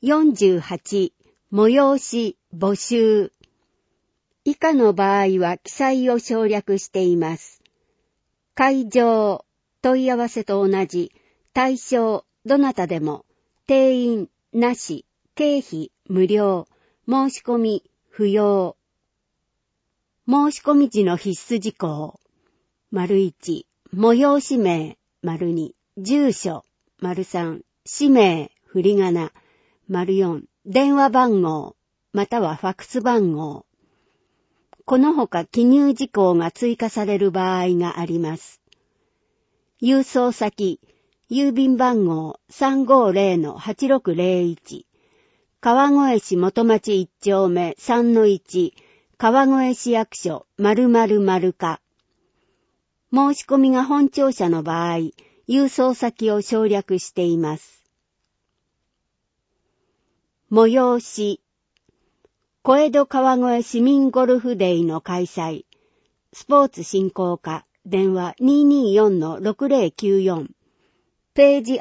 48、催し、募集。以下の場合は記載を省略しています。会場、問い合わせと同じ、対象、どなたでも、定員、なし、経費、無料、申し込み、不要。申し込み時の必須事項。1、催し名、2、住所、3、氏名、振り仮名、4、電話番号、またはファックス番号。このほか記入事項が追加される場合があります。郵送先、郵便番号 350-8601、川越市元町1丁目 3-1、川越市役所〇〇〇課。申し込みが本庁舎の場合、郵送先を省略しています。催し、小江戸川越市民ゴルフデーの開催、スポーツ振興課、電話 224-6094、ページ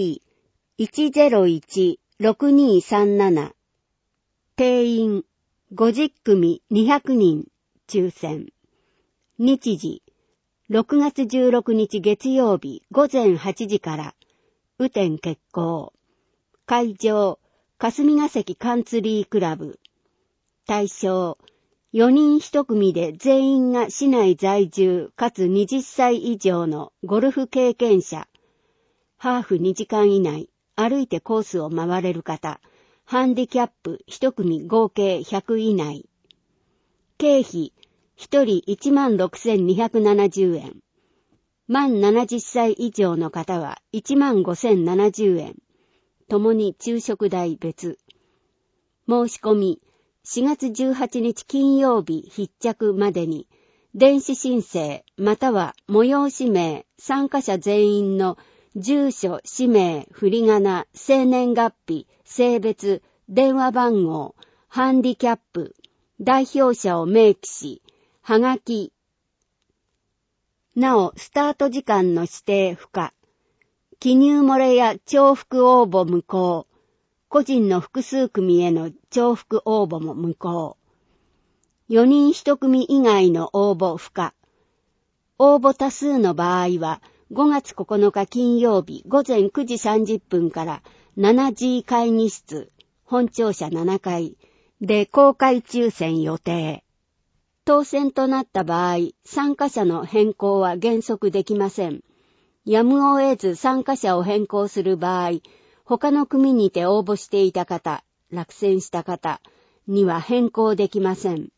ID101-6237、定員50組200人、抽選。日時、6月16日月曜日午前8時から、雨天決行。会場、霞ヶ関カンツリークラブ。対象、4人1組で全員が市内在住かつ20歳以上のゴルフ経験者。ハーフ2時間以内、歩いてコースを回れる方。ハンディキャップ1組合計100以内。経費、1人 16,270 円。満70歳以上の方は 15,070 円。ともに昼食代別。申し込み、4月18日金曜日必着までに、電子申請または催し名、参加者全員の住所、氏名、振り仮名、生年月日、性別、電話番号、ハンディキャップ、代表者を明記し、はがき。なお、スタート時間の指定不可。記入漏れや重複応募無効。個人の複数組への重複応募も無効。4人1組以外の応募不可。応募多数の場合は、5月9日金曜日午前9時30分から 7G 会議室、本庁舎7階で公開抽選予定。当選となった場合、参加者の変更は原則できません。やむを得ず参加者を変更する場合、他の組にて応募していた方、落選した方には変更できません。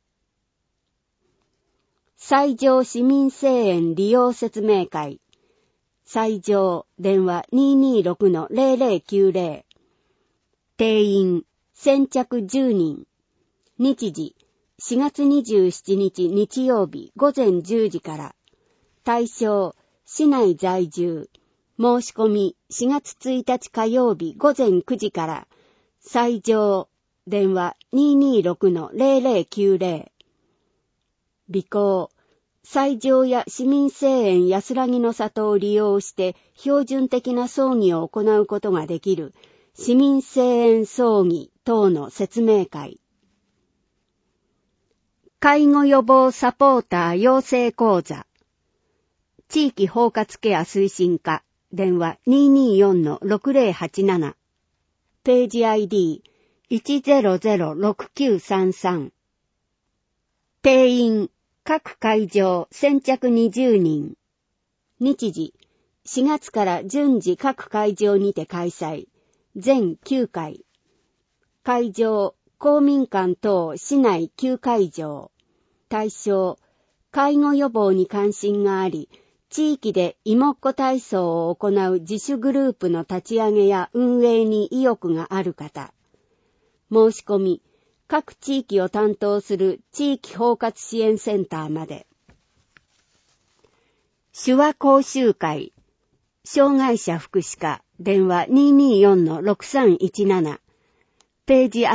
西条市民声援利用説明会。西条電話 226-0090。定員先着10人。日時4月27日日曜日午前10時から。対象市内在住。申し込み4月1日火曜日午前9時から。西条電話 226-0090。備考西条や市民声援安らぎの里を利用して標準的な葬儀を行うことができる市民声援葬儀等の説明会。介護予防サポーター養成講座。地域包括ケア推進課。電話 224-6087。ページ ID1006933。定員各会場先着20人。日時4月から順次各会場にて開催。全9回。会場公民館等市内9会場。対象介護予防に関心があり、地域でいもっこ体操を行う自主グループの立ち上げや運営に意欲がある方。申し込み、各地域を担当する地域包括支援センターまで。手話講習会。障害者福祉課。電話 224-6317。ページ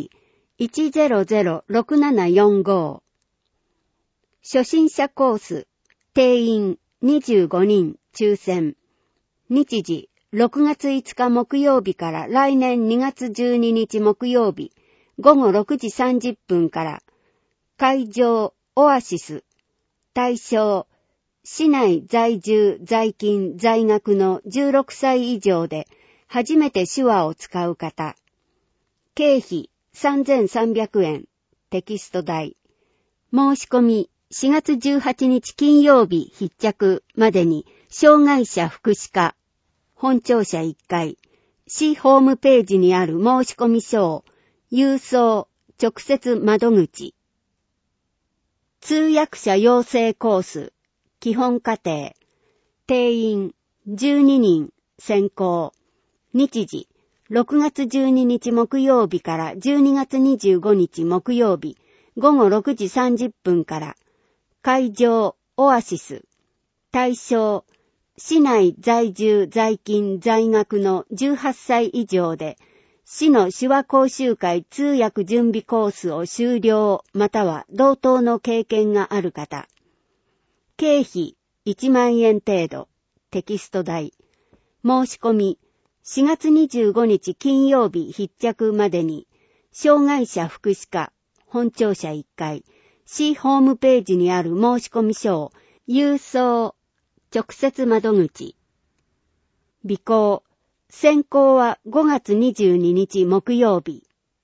ID1006745。初心者コース。定員25人抽選。日時 6月5日木曜日から来年2月12日木曜日午後6時30分から、会場オアシス、対象、市内在住在勤在学の16歳以上で初めて手話を使う方。経費3300円、テキスト代。申し込み4月18日金曜日必着までに障害者福祉課、本庁舎1階、市ホームページにある申し込み書を郵送直接窓口。通訳者養成コース、基本課程、定員12人選考。日時、6月12日木曜日から12月25日木曜日午後6時30分から、会場オアシス、対象、市内在住在勤在学の18歳以上で、市の手話講習会通訳準備コースを修了または同等の経験がある方。経費1万円程度、テキスト代。申し込み4月25日金曜日必着までに、障害者福祉課、本庁舎1階、市ホームページにある申し込み書を郵送直接窓口。備考。選考は5月22日木曜日。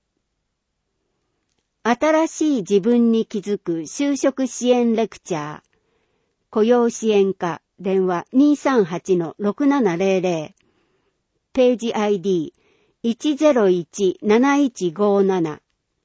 新しい自分に気づく就職支援レクチャー。雇用支援課、電話 238-6700。ページ ID1017157。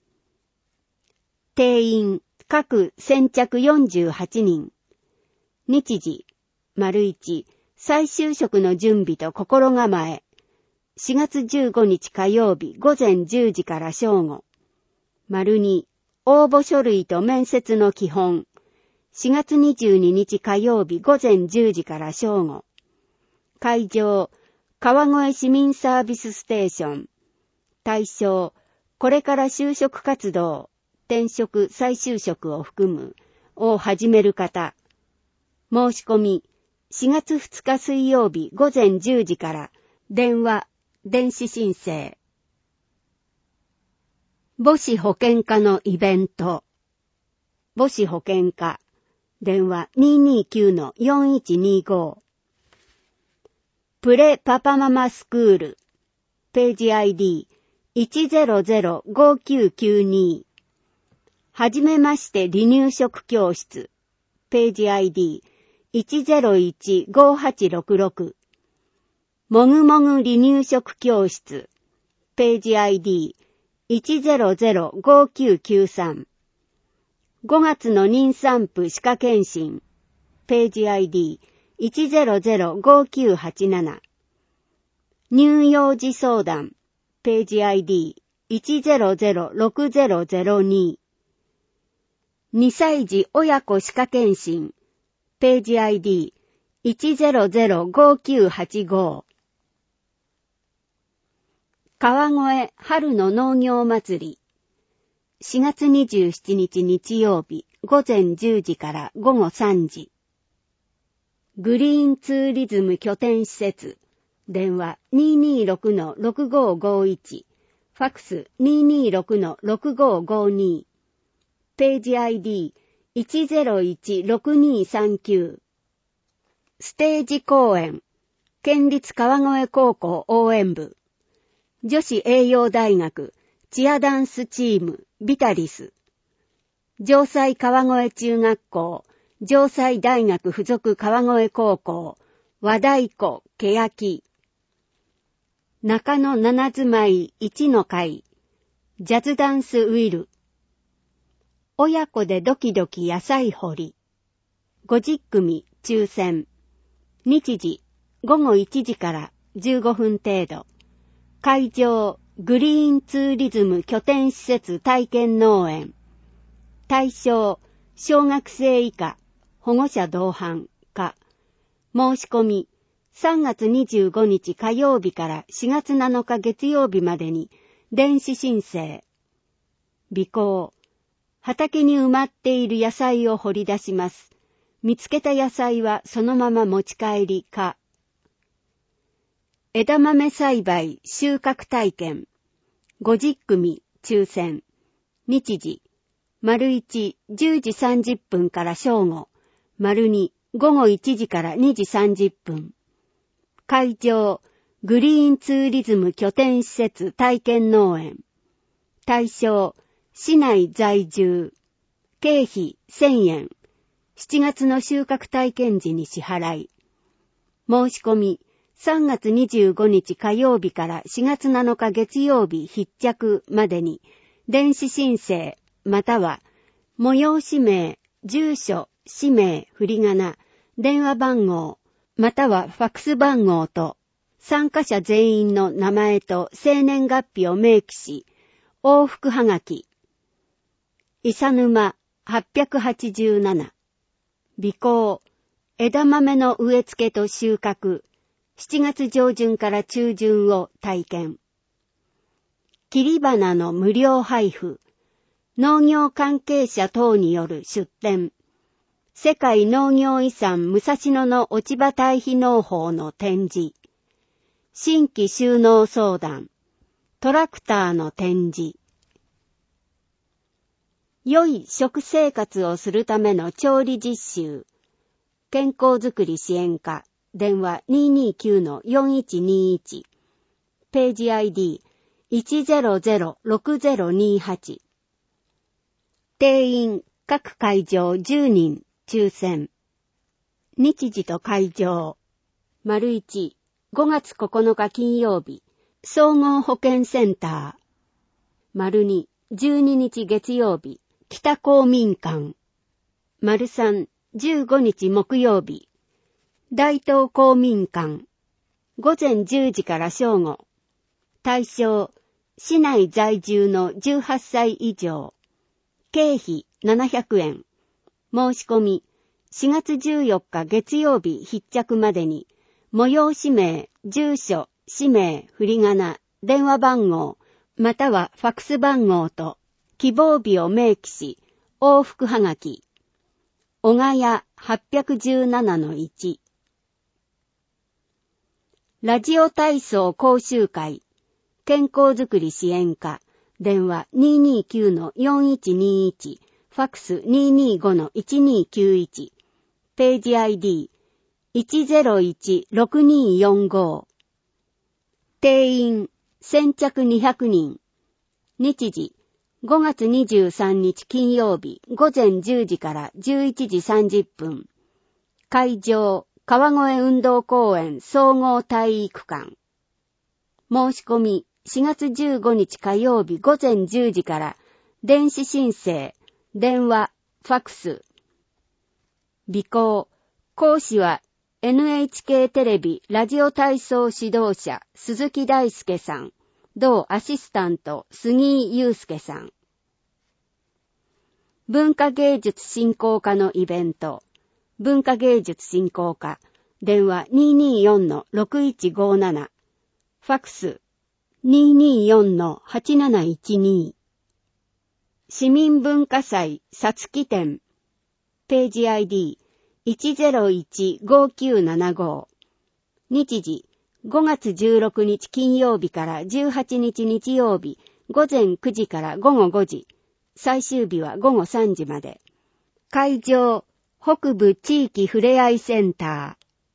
定員各先着48人。日時、1、再就職の準備と心構え。4月15日火曜日午前10時から正午。2、応募書類と面接の基本。4月22日火曜日午前10時から正午。会場、川越市民サービスステーション。対象、これから就職活動、転職再就職を含む、を始める方。申し込み、4月2日水曜日午前10時から、電話、電子申請。母子保健課のイベント。母子保健課。電話 229-4125。プレパパママスクール。ページ ID1005992。はじめまして離乳食教室。ページ ID1015866。もぐもぐ離乳食教室。ページ ID1005993。5月の妊産婦歯科検診。ページ ID1005987。乳幼児相談。ページ ID1006002。2歳児親子歯科検診。ページ ID1005985。川越春の農業祭り。4月27日日曜日午前10時から午後3時。グリーンツーリズム拠点施設。電話 226-6551。ファクス 226-6552。ページ ID1016239。ステージ公演。県立川越高校応援部。女子栄養大学チアダンスチームビタリス。城西川越中学校、城西大学附属川越高校、和太鼓欅。中野七住まい一の会、ジャズダンスウィル。親子でドキドキ野菜掘り。50組抽選。日時、午後1時から15分程度。会場、グリーンツーリズム拠点施設体験農園。対象、小学生以下、保護者同伴、か。申し込み、3月25日火曜日から4月7日月曜日までに、電子申請。備考。畑に埋まっている野菜を掘り出します。見つけた野菜はそのまま持ち帰りか。 枝豆栽培収穫体験。50組抽選。日時。丸1、10時30分から正午。丸2、午後1時から2時30分。会場、グリーンツーリズム拠点施設体験農園。対象、市内在住。経費1000円。7月の収穫体験時に支払い。申し込み、3月25日火曜日から4月7日月曜日必着までに、電子申請、または、催し名、住所、氏名、振り仮名、電話番号、またはファックス番号と、参加者全員の名前と生年月日を明記し、往復はがき。伊佐沼887。備考。枝豆の植え付けと収穫。7月上旬から中旬を体験。切り花の無料配布。農業関係者等による出展。世界農業遺産武蔵野の落ち葉堆肥農法の展示。新規収納相談。トラクターの展示。良い食生活をするための調理実習。健康づくり支援課。電話 229-4121。ページ ID1006028。定員各会場10人抽選。日時と会場。丸1、5月9日金曜日、総合保健センター。丸2、12日月曜日、北公民館。丸3、15日木曜日、大東公民館。午前10時から正午。対象、市内在住の18歳以上。経費700円。申し込み、4月14日月曜日必着までに、催し名、住所、氏名、振り仮名、電話番号、またはファックス番号と、希望日を明記し、往復はがき。小ヶ谷 817-1。ラジオ体操講習会。健康づくり支援課。電話 229-4121。ファックス 225-1291。ページ ID101-6245。定員先着200人。日時5月23日金曜日午前10時から11時30分。会場川越運動公園総合体育館。申し込み4月15日火曜日午前10時から電子申請、電話、ファックス。備考。講師は NHK テレビラジオ体操指導者鈴木大輔さん。同アシスタント杉井祐介さん。文化芸術振興課のイベント。文化芸術振興課。電話 224-6157。ファックス 224-8712。市民文化祭さつき展。ページ ID101-5975。日時5月16日金曜日から18日日曜日午前9時から午後5時。最終日は午後3時まで。会場北部地域ふれあいセンタ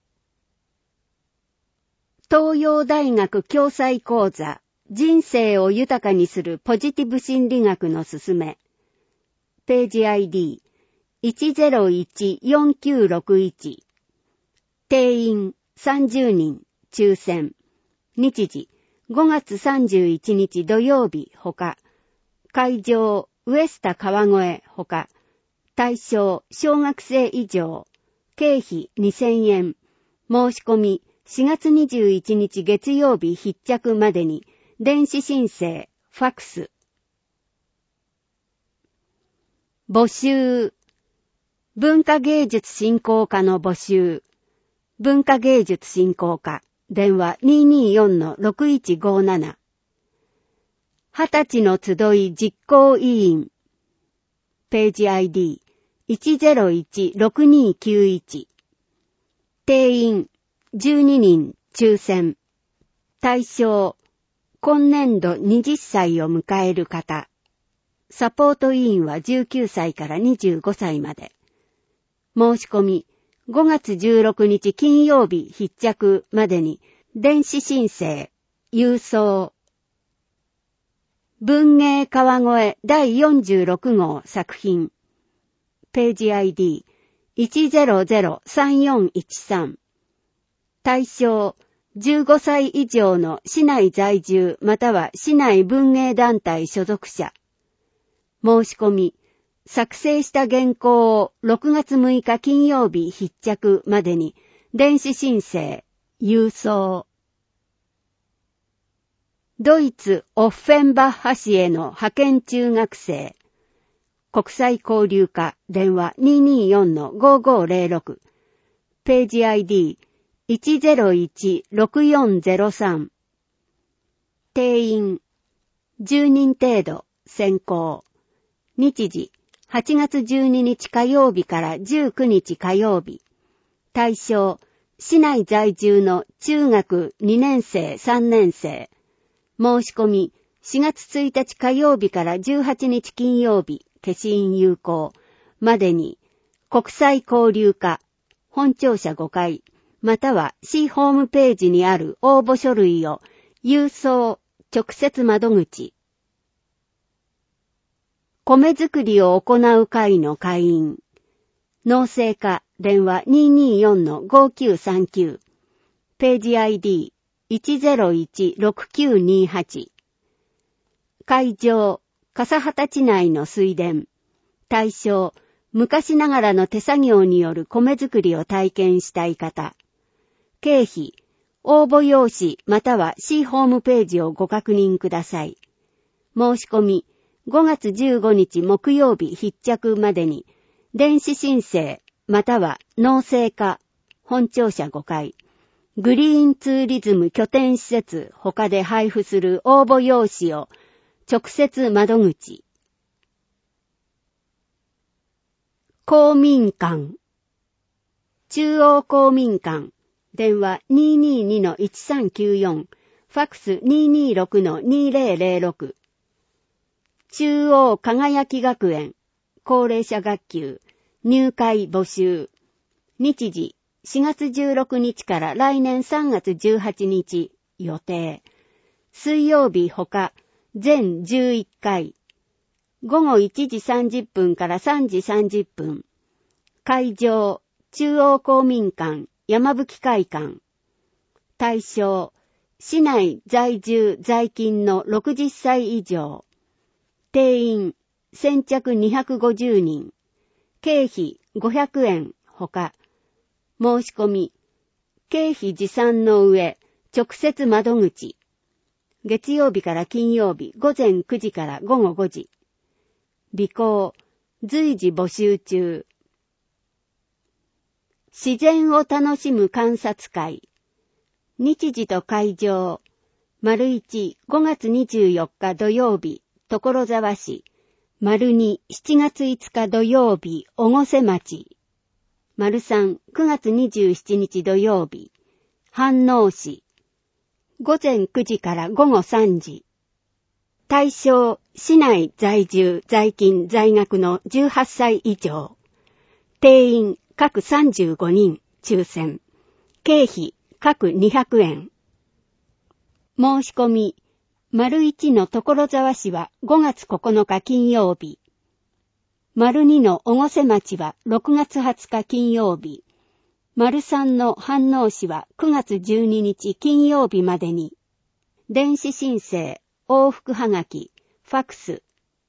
ー。東洋大学共済講座人生を豊かにするポジティブ心理学のすすめ。ページ ID101-4961。定員30人抽選。日時5月31日土曜日ほか。会場ウエスタ川越ほか。対象小学生以上。経費2000円。申し込み4月21日月曜日必着までに電子申請、ファックス。募集。文化芸術振興課の募集。文化芸術振興課。電話 224-6157。20歳の集い実行委員。ページ ID101-6291。定員12人抽選。 対象、今年度20歳を迎える方。サポート委員は19歳から25歳まで。申し込み、5月16日金曜日必着までに、電子申請、郵送。文芸川越第46号作品。ページ ID1003413。対象、15歳以上の市内在住または市内文芸団体所属者。申し込み、作成した原稿を6月6日金曜日必着までに電子申請、郵送。ドイツ・オッフェンバッハ市への派遣中学生。国際交流課電話 224-5506。ページ ID1016403。定員10人程度選考。日時8月12日火曜日から19日火曜日。対象市内在住の中学2年生3年生。申し込み4月1日火曜日から18日金曜日消印有効までに国際交流課本庁舎5階または市ホームページにある応募書類を郵送直接窓口。米作りを行う会の会員。農政課電話 224-5939。ページ ID1016928。会場、笠幡地内の水田。対象、昔ながらの手作業による米作りを体験したい方。経費、応募用紙または市ホームページをご確認ください。申し込み、5月15日木曜日必着までに、電子申請または農政課、本庁舎5階、グリーンツーリズム拠点施設他で配布する応募用紙を直接窓口。公民館。中央公民館。電話 222-1394。ファックス 226-2006。中央輝き学園。高齢者学級。入会募集。日時4月16日から来年3月18日予定。水曜日ほか全11回。午後1時30分から3時30分。会場、中央公民館、山吹会館。対象、市内在住在勤の60歳以上。定員、先着250人。経費500円ほか。申し込み、経費持参の上、直接窓口。月曜日から金曜日午前9時から午後5時。備考、随時募集中。自然を楽しむ観察会。日時と会場。丸1、5月24日土曜日、所沢市。丸2、7月5日土曜日、越生町。丸3、9月27日土曜日、飯能市。午前9時から午後3時。対象、市内在住、在勤、在学の18歳以上。定員、各35人、抽選。経費、各200円。申し込み、丸1の所沢市は5月9日金曜日。丸2の越生町は6月20日金曜日。丸3の飯能市は9月12日金曜日までに。電子申請、往復はがき、ファックス。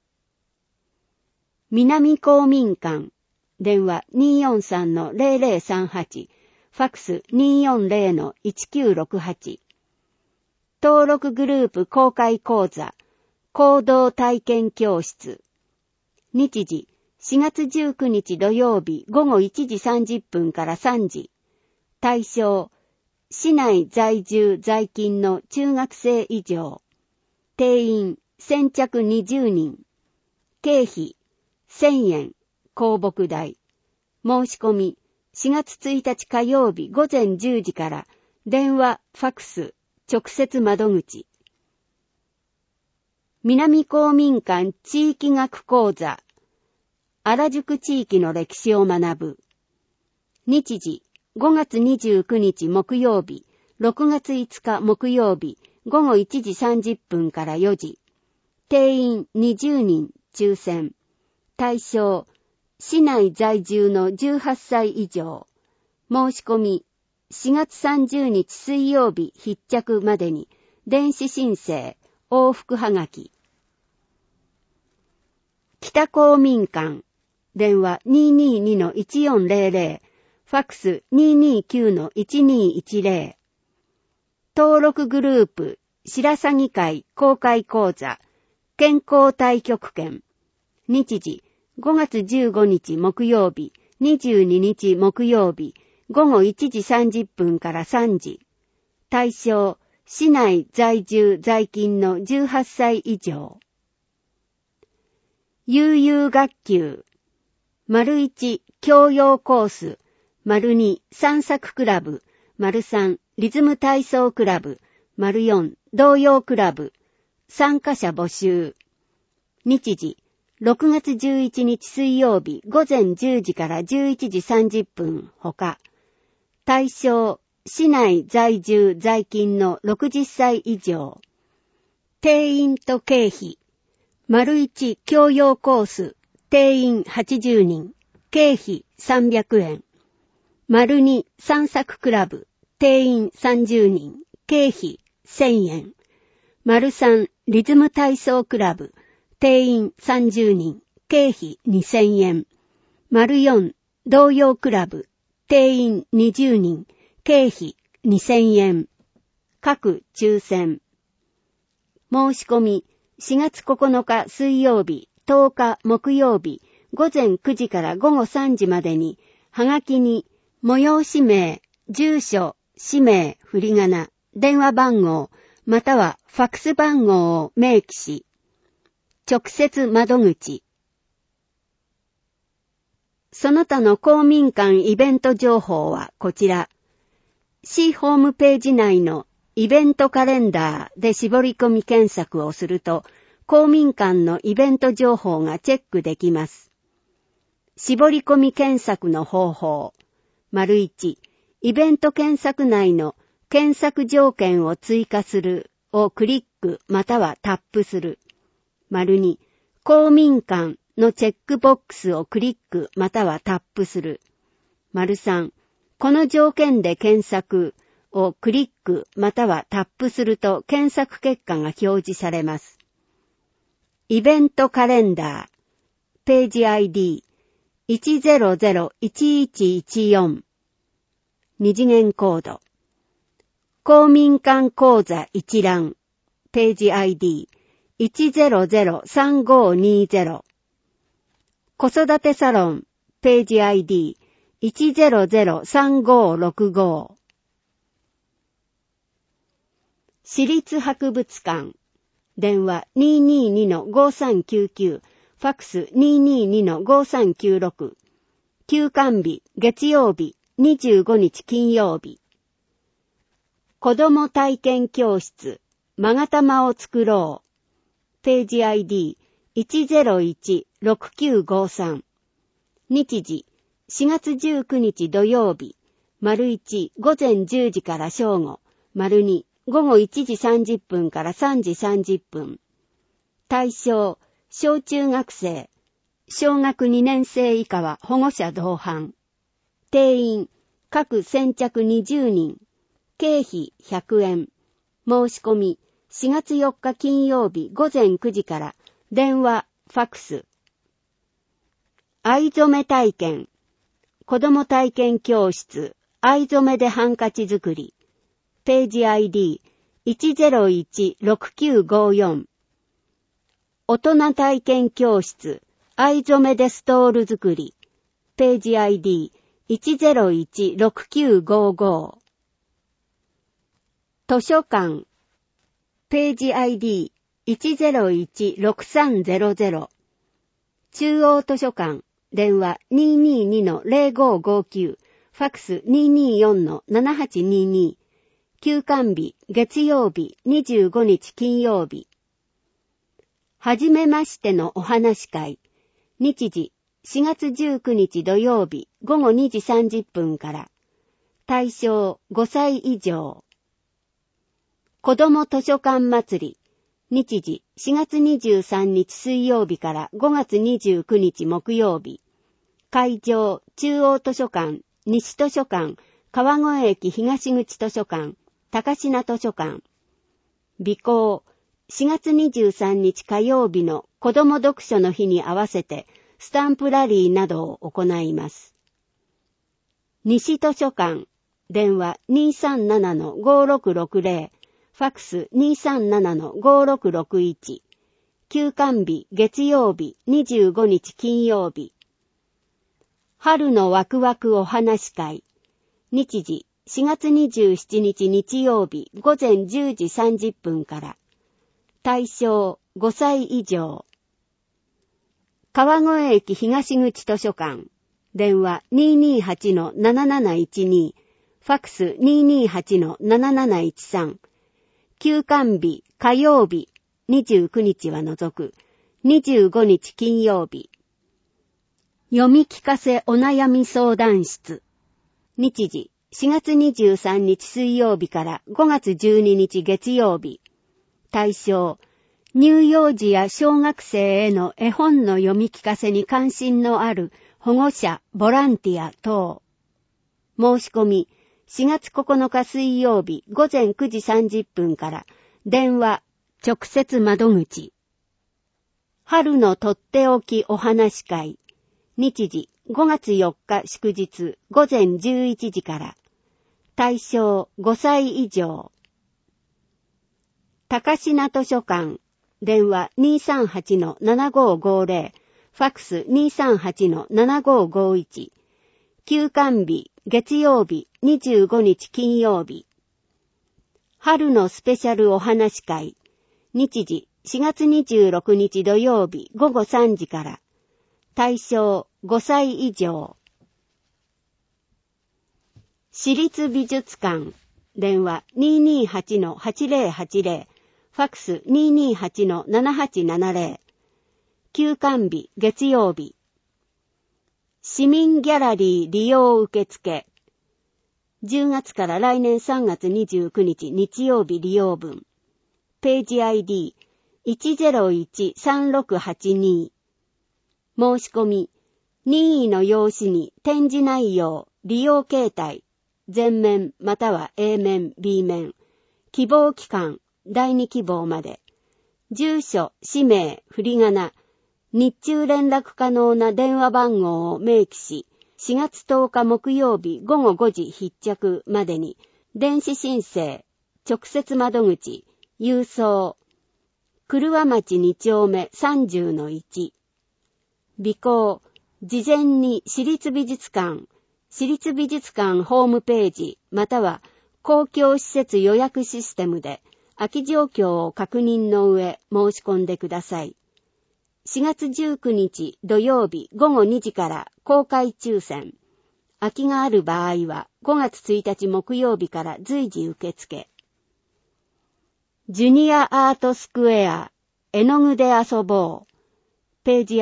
南公民館。電話 243-0038。ファックス 240-1968。登録グループ公開講座。行動体験教室。日時。4月19日土曜日午後1時30分から3時。対象、市内在住在勤の中学生以上。定員、先着20人。経費、1000円。公募代。申し込み、4月1日火曜日午前10時から、電話、ファックス、 直接窓口。南公民館地域学講座。原宿地域の歴史を学ぶ。日時、5月29日木曜日、6月5日木曜日、午後1時30分から4時。定員20人抽選。対象、市内在住の18歳以上。申し込み、4月30日水曜日必着までに、電子申請、往復はがき。北公民館。電話 222-1400、ファックス 229-1210。登録グループ、白鷺会公開講座、健康太極拳。日時、5月15日木曜日、22日木曜日、午後1時30分から3時。対象、市内在住在勤の18歳以上。悠々学級。1、教養コース。2、散策クラブ。3、リズム体操クラブ。4、童謡クラブ。参加者募集。日時、6月11日水曜日午前10時から11時30分ほか。対象、市内在住在勤の60歳以上。定員と経費。1、教養コース。定員80人。経費300円。2、散策クラブ。定員30人。経費1000円。3、リズム体操クラブ。定員30人。経費2000円。4、童謡クラブ。定員20人。経費2000円。各抽選。申し込み、4月9日水曜日、10日木曜日、午前9時から午後3時までに、はがきに、催し名、住所、氏名、振り仮名、電話番号、またはファックス番号を明記し、直接窓口。その他の公民館イベント情報はこちら。市ホームページ内のイベントカレンダーで絞り込み検索をすると、公民館のイベント情報がチェックできます。絞り込み検索の方法。1、イベント検索内の検索条件を追加するをクリックまたはタップする。2、公民館のチェックボックスをクリックまたはタップする。3、この条件で検索をクリックまたはタップすると検索結果が表示されます。イベントカレンダー、ページ ID1001114、二次元コード、公民館講座一覧、ページ ID1003520、子育てサロン、ページ ID1003565、市立博物館、電話 222-5399、ファックス 222-5396、休館日、月曜日、25日金曜日。子ども体験教室、まがたまを作ろう。ページ ID101-6953。日時、4月19日土曜日、1、午前10時から正午、2、午後1時30分から3時30分。対象、小中学生。小学2年生以下は保護者同伴。定員、各先着20人。経費100円。申し込み、4月4日金曜日午前9時から、電話、ファックス。藍染め体験。子ども体験教室、藍染めでハンカチ作り。ページ ID101-6954。大人体験教室、藍染めでストール作り。ページ ID101-6955。図書館。ページ ID101-6300。中央図書館。電話 222-0559。ファックス 224-7822。 休館日月曜日25日金曜日。はじめましてのお話会。日時4月19日土曜日午後2時30分から。対象5歳以上。子ども図書館祭り。日時4月23日水曜日から5月29日木曜日。会場中央図書館、西図書館、川越駅東口図書館、高階図書館。備考4月23日火曜日の子ども読書の日に合わせてスタンプラリーなどを行います。西図書館、電話 237-5660、ファクス 237-5661、休館日月曜日25日金曜日。春のワクワクお話会。日時4月27日日曜日午前10時30分から。対象5歳以上。川越駅東口図書館。電話 228-7712。ファクス 228-7713。休館日火曜日29日は除く。25日金曜日。読み聞かせお悩み相談室。日時4月23日水曜日から5月12日月曜日。対象、乳幼児や小学生への絵本の読み聞かせに関心のある保護者、ボランティア等。申し込み、4月9日水曜日午前9時30分から、電話、直接窓口。春のとっておきお話会。日時5月4日祝日午前11時から。対象5歳以上。高階図書館。電話 238-7550。ファクス 238-7551。休館日月曜日25日金曜日。春のスペシャルお話会。日時4月26日土曜日午後3時から。対象5歳以上。市立美術館。電話 228-8080。ファクス 228-7870。休館日月曜日。市民ギャラリー利用受付。10月から来年3月29日日曜日利用分。ページ ID1013682。申し込み。任意の用紙に展示内容、利用形態、前面または A 面、B 面、希望期間、第2希望まで、住所、氏名、振り仮名、日中連絡可能な電話番号を明記し、4月10日木曜日午後5時必着までに、電子申請、直接窓口、郵送、車輪町2丁目30-1。備考、事前に市立美術館ホームページまたは公共施設予約システムで空き状況を確認の上申し込んでください。4月19日土曜日午後2時から公開抽選。空きがある場合は5月1日木曜日から随時受付。ジュニアアートスクエア絵の具で遊ぼう。ページ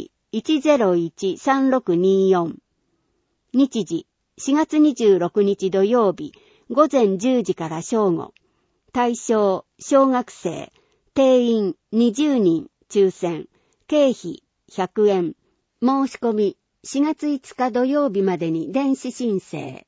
ID1013624。日時4月26日土曜日午前10時から正午。対象小学生。定員20人抽選。経費100円。申し込み4月5日土曜日までに電子申請。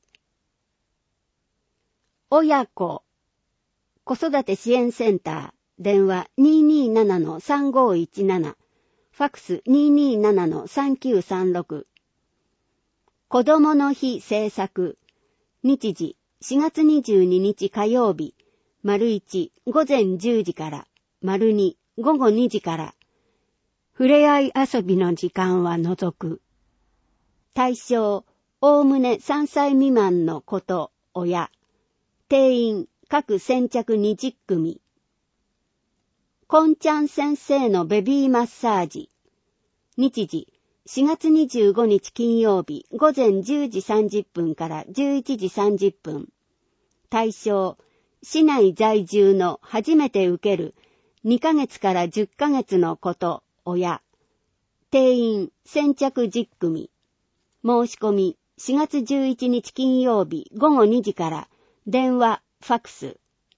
親子子育て支援センター。電話 227-3517。ファクス 227-3936。子どもの日制作。日時4月22日火曜日。1午前10時から。2午後2時から。ふれあい遊びの時間は除く。対象、おおむね3歳未満の子と親。定員、各先着20組。こんちゃん先生のベビーマッサージ。日時、4月25日金曜日午前10時30分から11時30分。対象、 市内在住の初めて受ける2ヶ月から10ヶ月の子と親、定員先着10組。申し込み4月11日金曜日午後2時から電話、ファックス。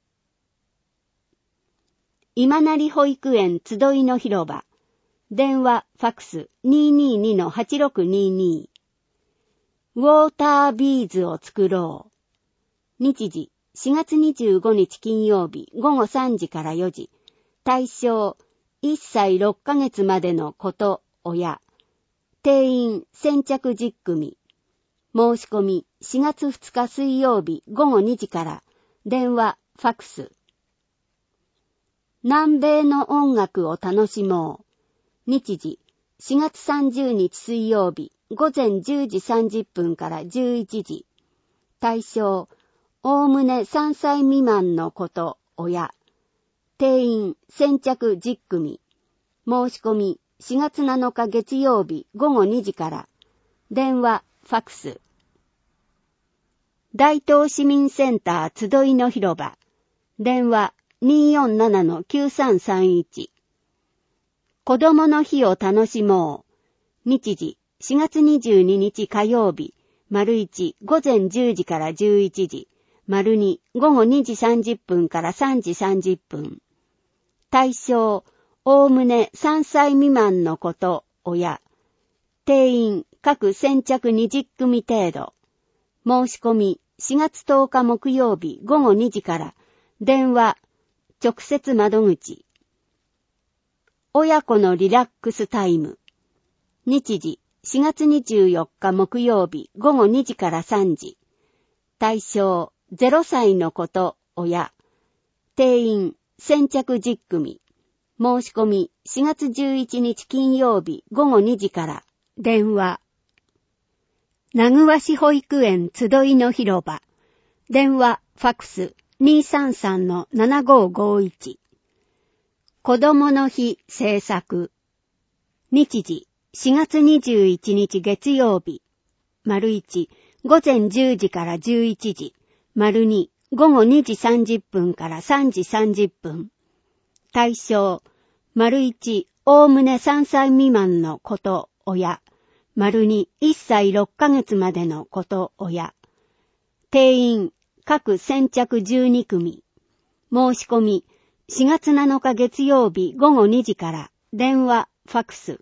今成保育園集いの広場。電話、ファックス 222-8622。ウォータービーズを作ろう。日時4月25日金曜日午後3時から4時。対象1歳6ヶ月までの子と親。定員先着10組。申し込み4月2日水曜日午後2時から電話、ファックス。南米の音楽を楽しもう。日時4月30日水曜日午前10時30分から11時。対象おおむね3歳未満の子と親。定員先着10組。申し込み4月7日月曜日午後2時から電話、ファックス。大東市民センター集いの広場。電話 247-9331。子供の日を楽しもう。日時4月22日火曜日、丸1午前10時から11時、丸2午後2時30分から3時30分。対象、おおむね3歳未満の子と親。定員各先着20組程度。申し込み4月10日木曜日午後2時から電話、直接窓口。親子のリラックスタイム。日時4月24日木曜日午後2時から3時。対象0歳の子と親。定員先着10組。申し込み4月11日金曜日午後2時から電話。名古屋市保育園集いの広場。電話、ファックス 233-7551。子供の日制作。日時4月21日月曜日。丸1午前10時から11時。丸2午後2時30分から3時30分。対象丸1おおむね3歳未満の子と親。丸2 1歳6ヶ月までの子と親。定員各先着12組。申し込み4月7日月曜日午後2時から電話、ファックス。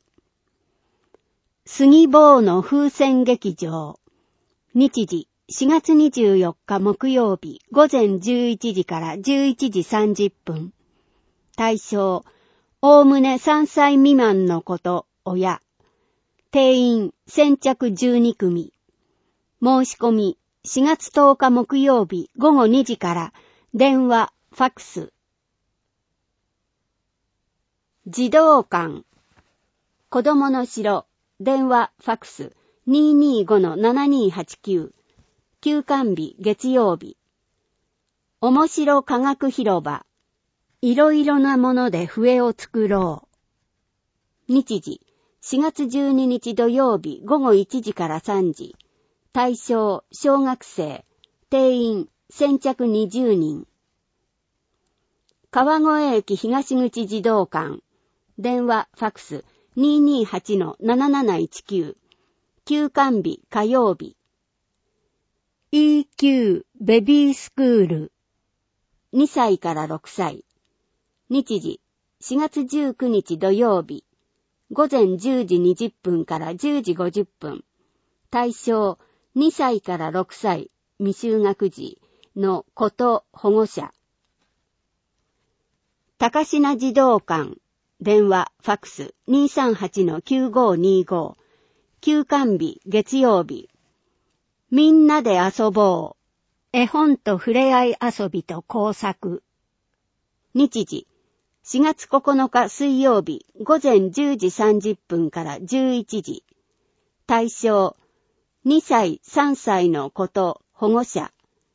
杉坊の風船劇場。日時4月24日木曜日午前11時から11時30分。対象、おおむね3歳未満の子と親。定員先着12組。申し込み4月10日木曜日午後2時から電話、ファックス。児童館。子供の城。電話、ファックス 225-7289。休館日月曜日。面白科学広場。いろいろなもので笛を作ろう。日時4月12日土曜日午後1時から3時。対象小学生。定員先着20人。川越駅東口児童館。電話、ファックス 228-7719。休館日火曜日。EQ ベビースクール。2歳から6歳。日時4月19日土曜日。午前10時20分から10時50分。対象2歳から6歳未就学児の子と保護者。高階児童館。電話、ファックス 238-9525。休館日月曜日。みんなで遊ぼう。絵本と触れ合い遊びと工作。日時4月9日水曜日午前10時30分から11時。対象2歳3歳の子と保護者。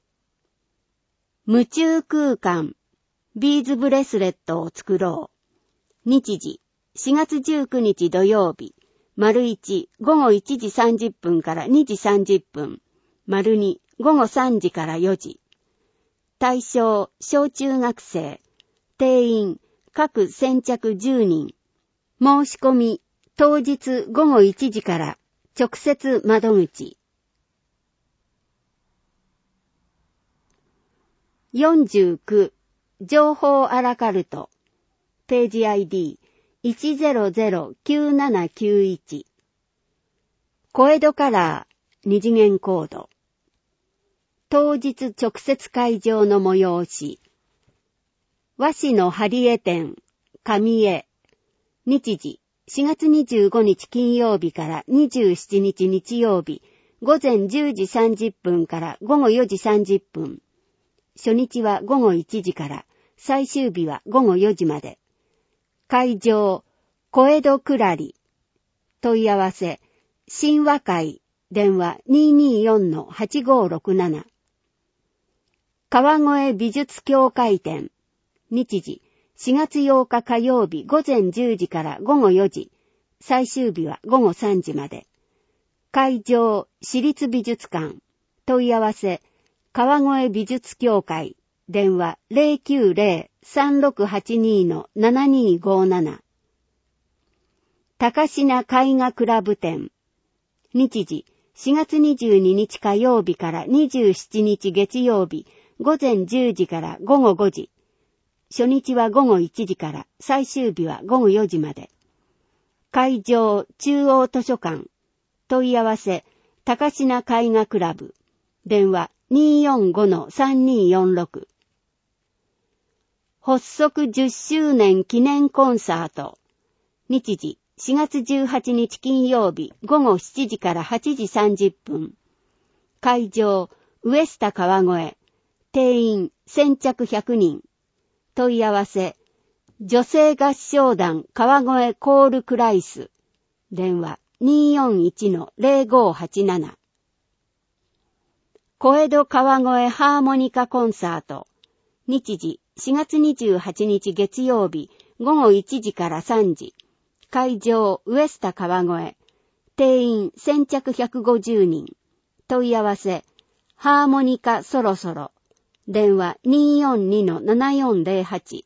夢中空間。ビーズブレスレットを作ろう。日時4月19日土曜日。丸1午後1時30分から2時30分。丸2午後3時から4時。 対象小中学生、定員各先着10人、申し込み当日午後1時から直接窓口。49情報アラカルトページ ID1009791 小江戸カラー二次元コード当日直接会場の催し和紙の針絵展紙絵日時4月25日金曜日から27日日曜日午前10時30分から午後4時30分初日は午後1時から最終日は午後4時まで会場小江戸くらり問い合わせ神話会電話 224-8567 川越美術協会展日時4月8日火曜日午前10時から午後4時最終日は午後3時まで会場市立美術館問い合わせ川越美術協会電話 090-3682-7257 高階絵画クラブ展日時4月22日火曜日から27日月曜日午前10時から午後5時初日は午後1時から最終日は午後4時まで会場中央図書館問い合わせ高階絵画クラブ電話 245-3246 発足10周年記念コンサート日時4月18日金曜日午後7時から8時30分会場ウエスタ川越定員先着100人問い合わせ女性合唱団川越コールクライス電話 241-0587 小江戸川越ハーモニカコンサート日時4月28日月曜日午後1時から3時会場ウエスタ川越定員先着150人問い合わせハーモニカそろそろ電話 242-7408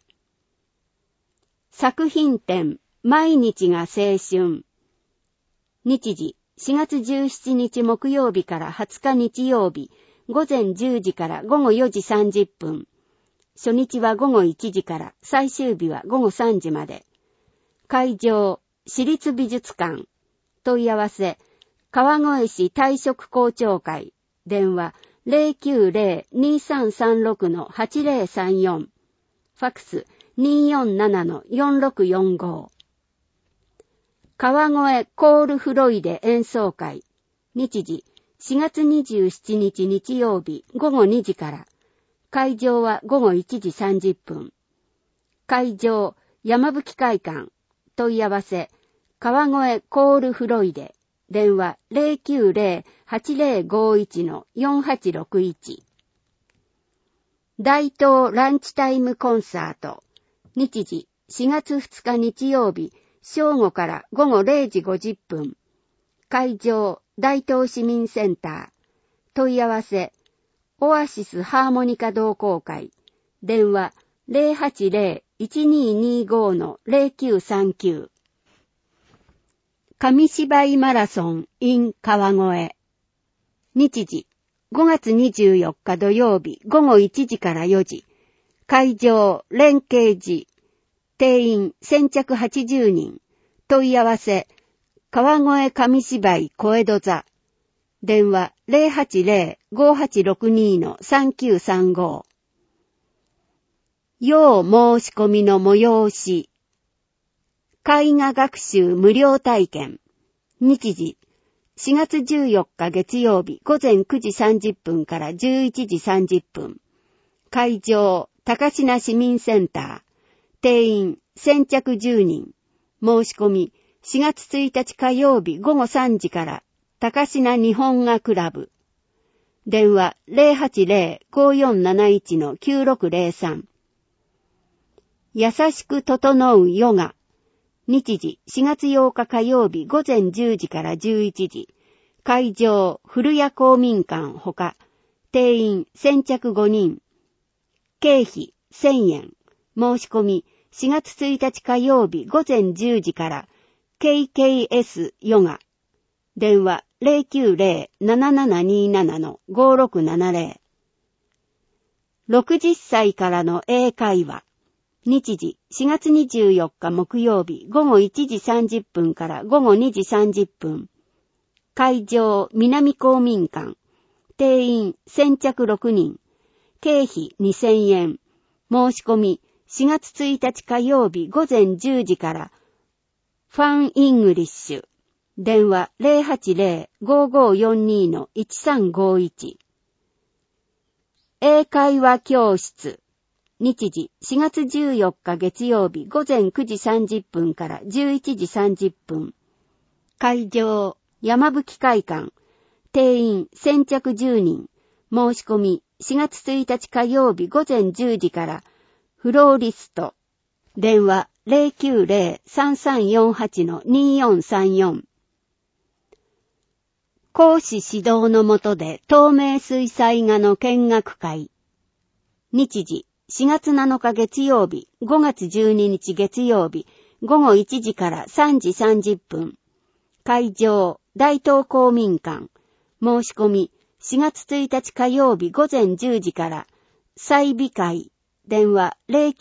作品展毎日が青春日時4月17日木曜日から20日日曜日午前10時から午後4時30分初日は午後1時から最終日は午後3時まで会場市立美術館問い合わせ川越市退職校長会電話 090-2336-8034 ファクス 247-4645 川越コールフロイデ演奏会日時4月27日日曜日午後2時から会場は午後1時30分会場山吹会館問い合わせ川越コールフロイデ電話 090-8051-4861 大東ランチタイムコンサート日時4月2日日曜日正午から午後0時50分会場大東市民センター問い合わせオアシスハーモニカ同好会電話 080-1225-0939 紙芝居マラソン in 川越日時5月24日土曜日午後1時から4時会場連携寺定員先着80人問い合わせ川越紙芝居小江戸座電話 080-5862-3935 要申し込みの催し絵画学習無料体験日時4月14日月曜日午前9時30分から11時30分会場高階市民センター定員先着10人申し込み4月1日火曜日午後3時から高階日本画クラブ電話 080-5471-9603 優しく整うヨガ日時4月8日火曜日午前10時から11時会場古谷公民館ほか定員先着5人経費1000円。申し込み4月1日火曜日午前10時から KKS ヨガ。電話 090-7727-5670。60歳からの英会話。日時4月24日木曜日午後1時30分から午後2時30分。会場南公民館。定員先着6人。経費2000円。申し込み4月1日火曜日午前10時からファンイングリッシュ。電話 080-5542-1351。英会話教室。日時4月14日月曜日午前9時30分から11時30分。会場山吹会館。定員先着10人。申し込み4月1日火曜日午前10時からフローリスト。電話 090-3348-2434。講師指導の下で透明水彩画の見学会。日時4月7日月曜日5月12日月曜日午後1時から3時30分。会場大東公民館。申し込み4月1日火曜日午前10時から祭美会。電話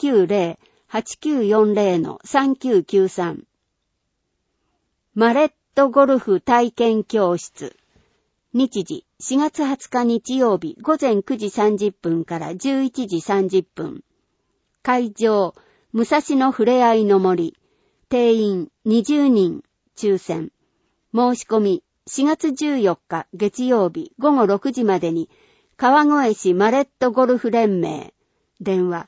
090-8940-3993。マレットゴルフ体験教室。日時4月20日日曜日午前9時30分から11時30分。会場武蔵野ふれあいの森。定員20人抽選。申し込み4月14日月曜日午後6時までに川越市マレットゴルフ連盟。電話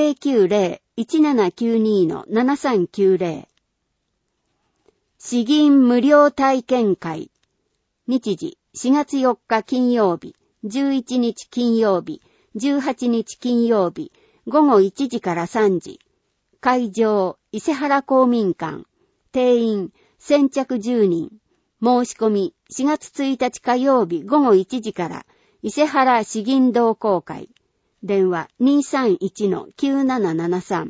090-1792-7390。詩吟無料体験会。日時4月4日金曜日、11日金曜日、18日金曜日、午後1時から3時。会場伊勢原公民館。定員先着10人。申し込み4月1日火曜日午後1時から伊勢原詩吟同好会。電話 231-9773。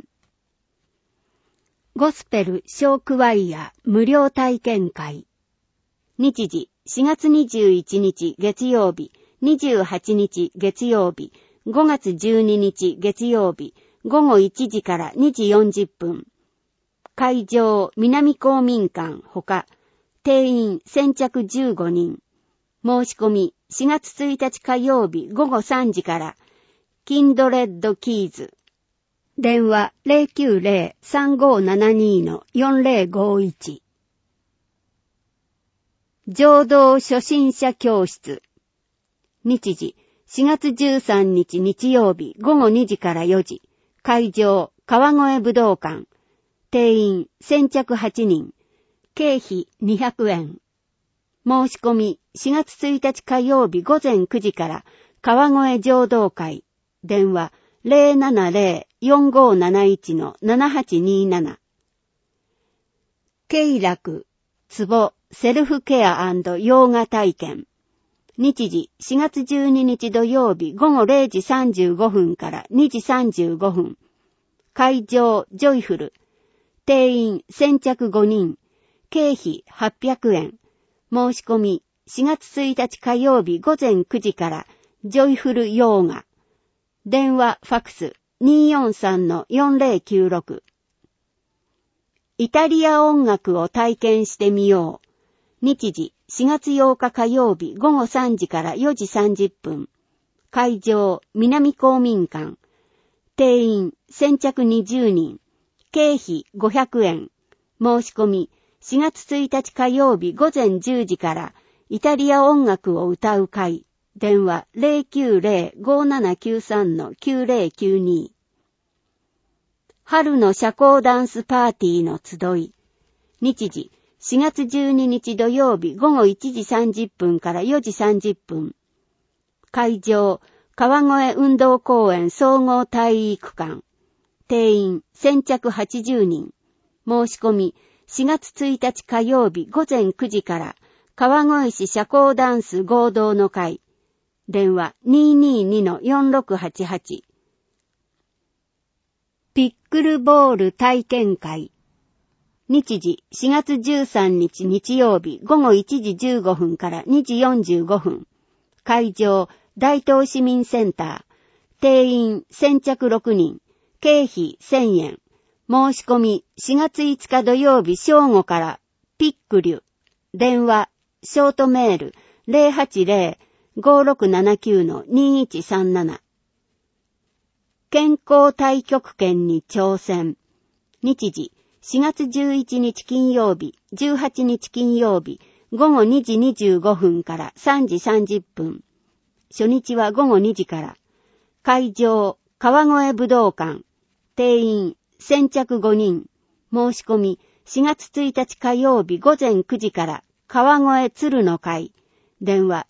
ゴスペルショークワイヤ無料体験会。日時4月21日月曜日、28日月曜日、5月12日月曜日、午後1時から2時40分。会場南公民館ほか、定員先着15人。申し込み4月1日火曜日午後3時から、キンドレッドキーズ。電話 090-3572-4051。浄土初心者教室。日時4月13日日曜日午後2時から4時。会場川越武道館。定員先着8人。経費200円。申し込み4月1日火曜日午前9時から川越浄土会。電話 070-4571-7827。経絡ツボセルフケア&ヨガ体験。日時4月12日土曜日午後0時35分から2時35分。会場ジョイフル。定員先着5人。経費800円。申し込み4月1日火曜日午前9時からジョイフルヨーガ。電話ファクス 243-4096。イタリア音楽を体験してみよう。日時4月8日火曜日午後3時から4時30分。会場南公民館。定員先着20人。経費500円。申し込み4月1日火曜日午前10時からイタリア音楽を歌う会。電話 090-5793-9092。春の社交ダンスパーティーの集い。日時4月12日土曜日午後1時30分から4時30分。会場川越運動公園総合体育館。定員先着80人。申し込み4月1日火曜日午前9時から川越市社交ダンス合同の会。電話 222-4688。 ピックルボール体験会。日時4月13日日曜日午後1時15分から2時45分。会場、大東市民センター。定員先着6人。経費1000円。申し込み4月5日土曜日正午からピックリュ。電話、ショートメール 080-5679-2137。健康太極拳に挑戦。日時4月11日金曜日、18日金曜日、午後2時25分から3時30分。初日は午後2時から。会場、川越武道館。定員、先着5人。申し込み、4月1日火曜日午前9時から、川越鶴の会。電話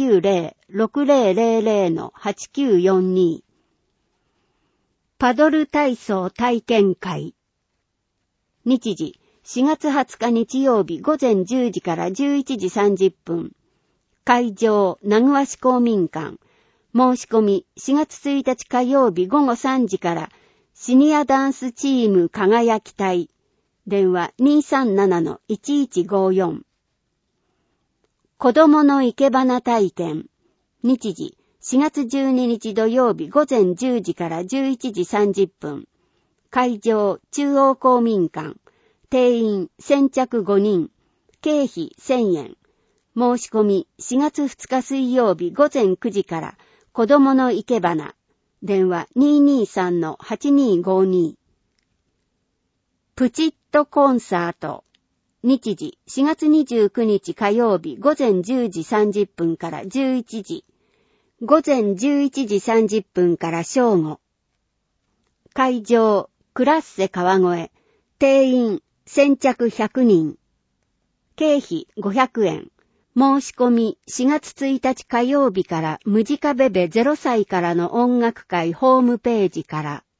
090-6000-8942。パドル体操体験会。日時4月20日日曜日午前10時から11時30分。会場、名古屋市公民館。申し込み4月1日火曜日午後3時からシニアダンスチーム輝き隊。電話 237-1154。子供の生け花体験。日時4月12日土曜日午前10時から11時30分。会場、中央公民館。定員、先着5人。経費1000円。申し込み、4月2日水曜日午前9時から、子供の生け花。電話 223-8252。プチッとコンサート。日時4月29日火曜日午前10時30分から11時。午前11時30分から正午。会場、クラッセ川越。定員、先着100人。経費500円。申し込み4月1日火曜日からムジカベベ0歳からの音楽会ホームページから。